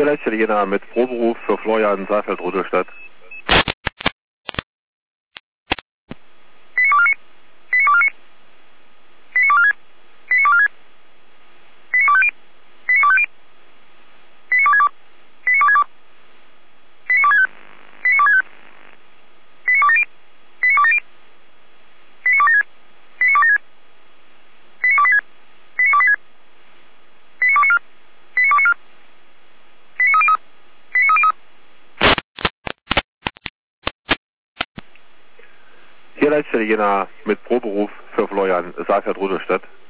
Hier Leitstelle Jena mit Proberuf für Florian Saalfeld-Rudolstadt. Hier Leitstelle Jena mit Proberuf für Florian Saalfeld-Rudolstadt.